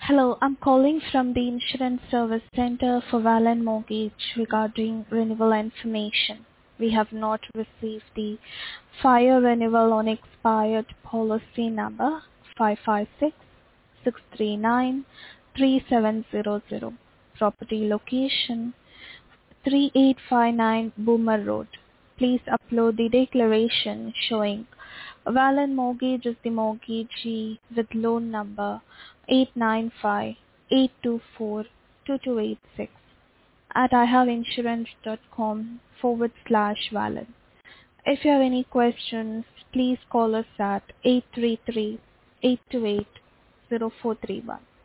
Hello, I'm calling from the Insurance Service Center for Valen Mortgage regarding renewal information. We have not received the fire renewal on expired policy number 556-639-3700. Property location 3859 Boomer Road. Please upload the declaration showing Valen Mortgage is the mortgagee with loan number 895-824-2286 at ihaveinsurance.com/Valen. If you have any questions, please call us at 833-828-0431.